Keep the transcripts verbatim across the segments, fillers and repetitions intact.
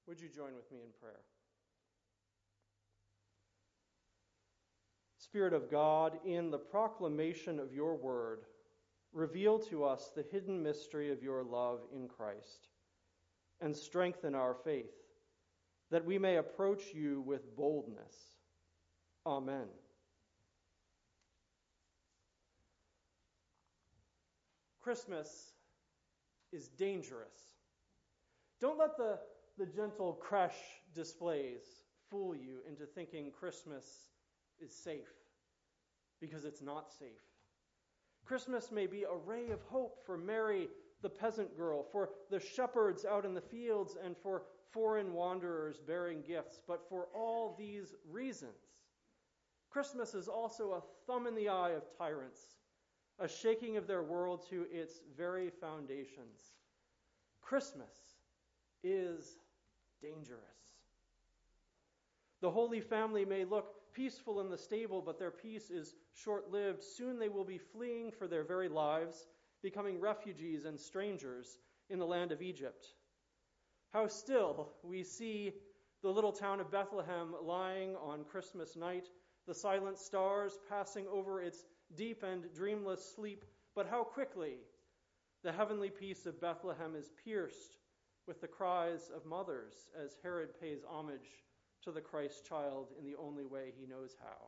Would you join with me in prayer? Spirit of God, in the proclamation of your word, reveal to us the hidden mystery of your love in Christ, and strengthen our faith, that we may approach you with boldness. Amen. Christmas is dangerous. Don't let the, the gentle creche displays fool you into thinking Christmas is safe, because it's not safe. Christmas may be a ray of hope for Mary, the peasant girl, for the shepherds out in the fields, and for foreign wanderers bearing gifts. But for all these reasons, Christmas is also a thumb in the eye of tyrants, a shaking of their world to its very foundations. Christmas is dangerous. The Holy Family may look peaceful in the stable, but their peace is short-lived. Soon they will be fleeing for their very lives, becoming refugees and strangers in the land of Egypt. How still we see the little town of Bethlehem lying on Christmas night, the silent stars passing over its deep and dreamless sleep, but how quickly the heavenly peace of Bethlehem is pierced with the cries of mothers as Herod pays homage to the Christ child in the only way he knows how.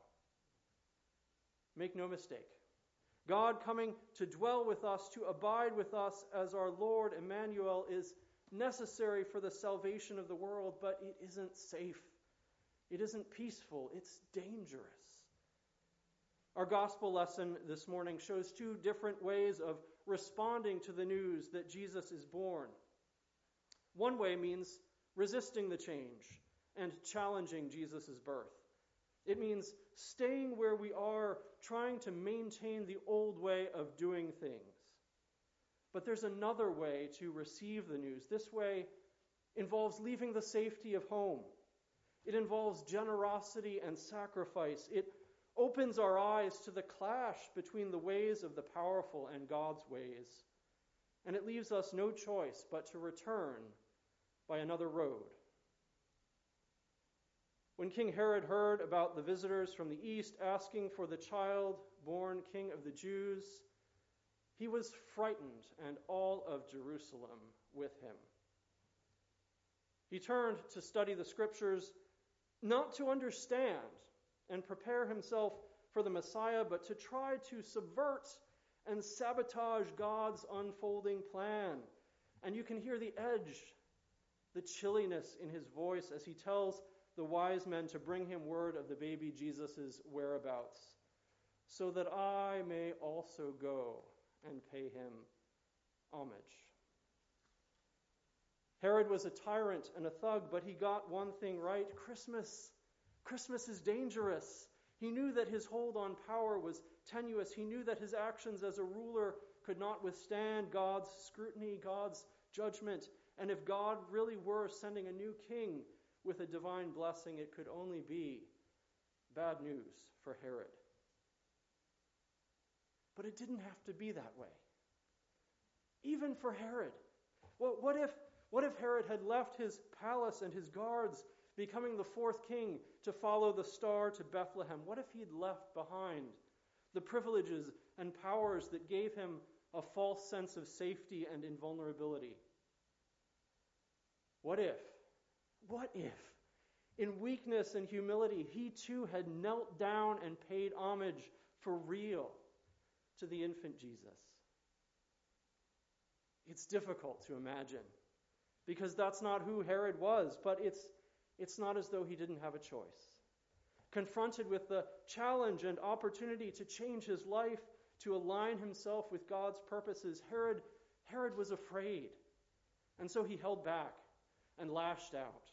Make no mistake, God coming to dwell with us, to abide with us as our Lord Emmanuel, is necessary for the salvation of the world, but it isn't safe. It isn't peaceful. It's dangerous. Our gospel lesson this morning shows two different ways of responding to the news that Jesus is born. One way means resisting the change and challenging Jesus' birth. It means staying where we are, trying to maintain the old way of doing things. But there's another way to receive the news. This way involves leaving the safety of home. It involves generosity and sacrifice. It opens our eyes to the clash between the ways of the powerful and God's ways. And it leaves us no choice but to return by another road. When King Herod heard about the visitors from the east asking for the child born King of the Jews, he was frightened, and all of Jerusalem with him. He turned to study the scriptures, not to understand and prepare himself for the Messiah, but to try to subvert and sabotage God's unfolding plan. And you can hear the edge, the chilliness in his voice as he tells the wise men to bring him word of the baby Jesus' whereabouts, so that I may also go and pay him homage. Herod was a tyrant and a thug, but he got one thing right. Christmas Christmas is dangerous. He knew that his hold on power was tenuous. He knew that his actions as a ruler could not withstand God's scrutiny, God's judgment. And if God really were sending a new king with a divine blessing, it could only be bad news for Herod. But it didn't have to be that way. Even for Herod. Well, what if, what if Herod had left his palace and his guards, becoming the fourth king, to follow the star to Bethlehem? What if he'd left behind the privileges and powers that gave him a false sense of safety and invulnerability? What if, what if, in weakness and humility, he too had knelt down and paid homage for real to the infant Jesus? It's difficult to imagine, because that's not who Herod was, but it's It's not as though he didn't have a choice. Confronted with the challenge and opportunity to change his life, to align himself with God's purposes, Herod, Herod was afraid. And so he held back and lashed out.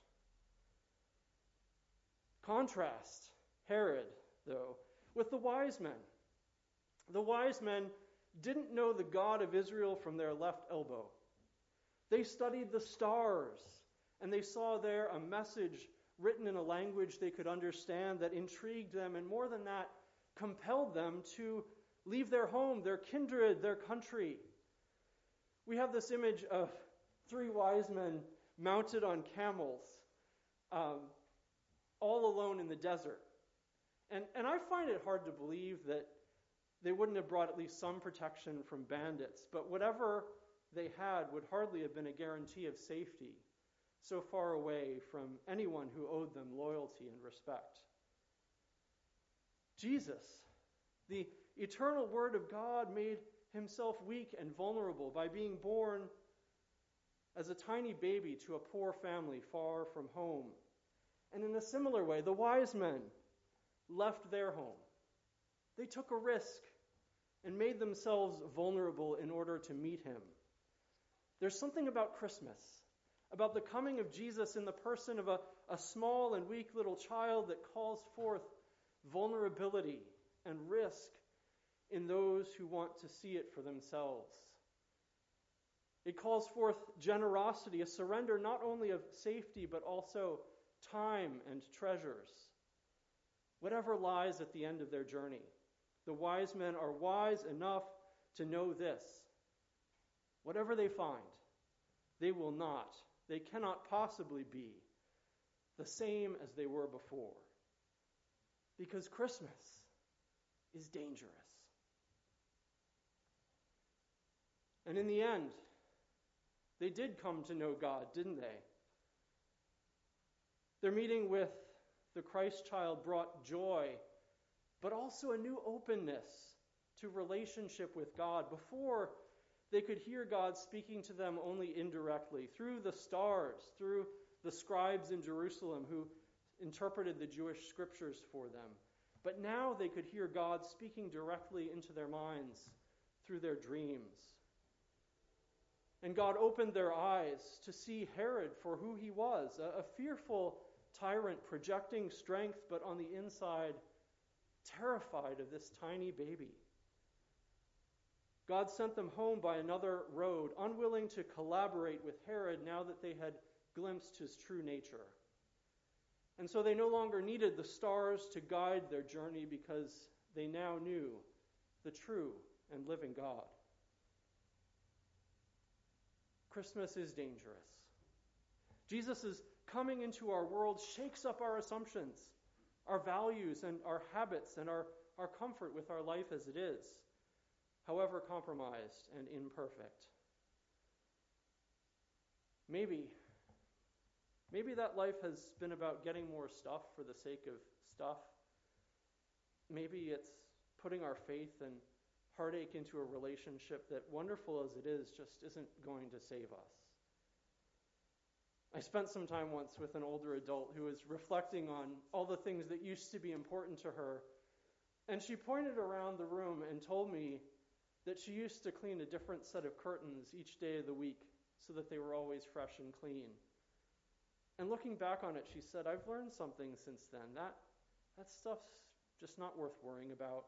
Contrast Herod, though, with the wise men. The wise men didn't know the God of Israel from their left elbow. They studied the stars, and they saw there a message written in a language they could understand that intrigued them, and more than that, compelled them to leave their home, their kindred, their country. We have this image of three wise men mounted on camels, um, all alone in the desert. And, and I find it hard to believe that they wouldn't have brought at least some protection from bandits, but whatever they had would hardly have been a guarantee of safety, so far away from anyone who owed them loyalty and respect. Jesus, the eternal Word of God, made himself weak and vulnerable by being born as a tiny baby to a poor family far from home. And in a similar way, the wise men left their home. They took a risk and made themselves vulnerable in order to meet him. There's something about Christmas, about the coming of Jesus in the person of a, a small and weak little child that calls forth vulnerability and risk in those who want to see it for themselves. It calls forth generosity, a surrender not only of safety but also time and treasures. Whatever lies at the end of their journey, the wise men are wise enough to know this. Whatever they find, they will not, they cannot possibly be the same as they were before. Because Christmas is dangerous. And in the end, they did come to know God, didn't they? Their meeting with the Christ child brought joy, but also a new openness to relationship with God. Before, they could hear God speaking to them only indirectly, through the stars, through the scribes in Jerusalem who interpreted the Jewish scriptures for them. But now they could hear God speaking directly into their minds through their dreams. And God opened their eyes to see Herod for who he was, a, a fearful tyrant projecting strength, but on the inside, terrified of this tiny baby. God sent them home by another road, unwilling to collaborate with Herod now that they had glimpsed his true nature. And so they no longer needed the stars to guide their journey because they now knew the true and living God. Christmas is dangerous. Jesus' coming into our world shakes up our assumptions, our values, and our habits, and our, our comfort with our life as it is, however compromised and imperfect. Maybe, maybe that life has been about getting more stuff for the sake of stuff. Maybe it's putting our faith and heartache into a relationship that, wonderful as it is, just isn't going to save us. I spent some time once with an older adult who was reflecting on all the things that used to be important to her, and she pointed around the room and told me that she used to clean a different set of curtains each day of the week so that they were always fresh and clean. And looking back on it, she said, I've learned something since then. That, that stuff's just not worth worrying about.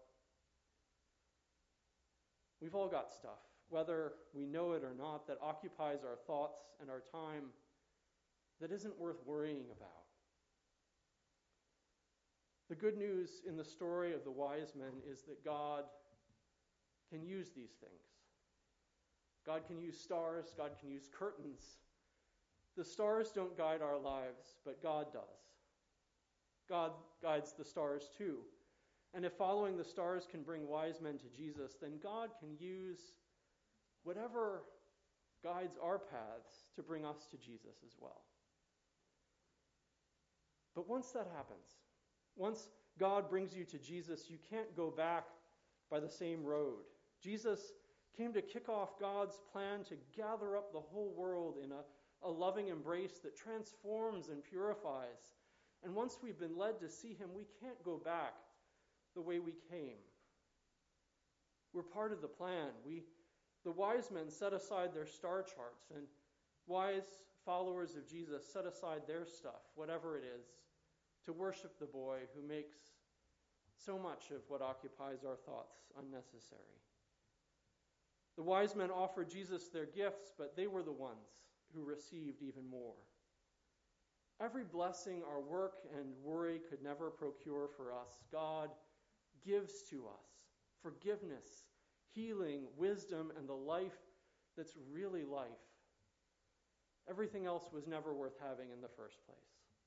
We've all got stuff, whether we know it or not, that occupies our thoughts and our time, that isn't worth worrying about. The good news in the story of the wise men is that God can use these things. God can use stars, God can use curtains. The stars don't guide our lives, but God does. God guides the stars too. And if following the stars can bring wise men to Jesus, then God can use whatever guides our paths to bring us to Jesus as well. But once that happens, once God brings you to Jesus, you can't go back by the same road. Jesus came to kick off God's plan to gather up the whole world in a, a loving embrace that transforms and purifies. And once we've been led to see him, we can't go back the way we came. We're part of the plan. We, the wise men set aside their star charts, and wise followers of Jesus set aside their stuff, whatever it is, to worship the boy who makes so much of what occupies our thoughts unnecessary. The wise men offered Jesus their gifts, but they were the ones who received even more. Every blessing our work and worry could never procure for us, God gives to us forgiveness, healing, wisdom, and the life that's really life. everything else was never worth having in the first place.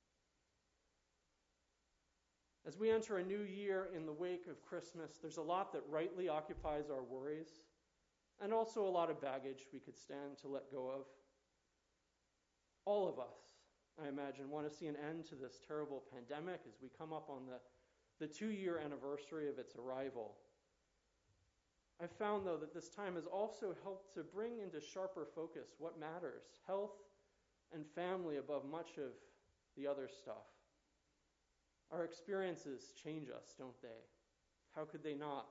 As we enter a new year in the wake of Christmas, there's a lot that rightly occupies our worries, and also a lot of baggage we could stand to let go of. All of us, I imagine, want to see an end to this terrible pandemic as we come up on the, the two-year anniversary of its arrival. I've found, though, that this time has also helped to bring into sharper focus what matters, health and family above much of the other stuff. Our experiences change us, don't they? How could they not?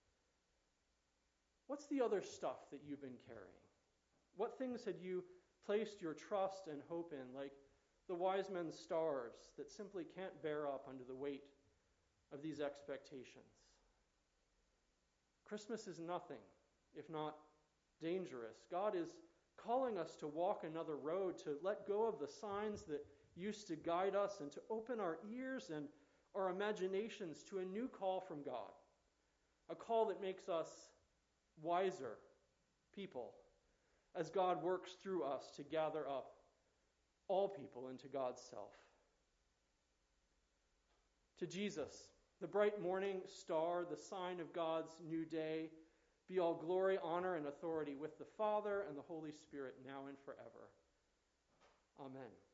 What's the other stuff that you've been carrying? What things had you placed your trust and hope in, like the wise men's stars that simply can't bear up under the weight of these expectations? Christmas is nothing if not dangerous. God is calling us to walk another road, to let go of the signs that used to guide us, and to open our ears and our imaginations to a new call from God, a call that makes us wiser people as God works through us to gather up all people into God's self. To Jesus, the bright morning star, the sign of God's new day, be all glory, honor, and authority with the Father and the Holy Spirit now and forever. Amen.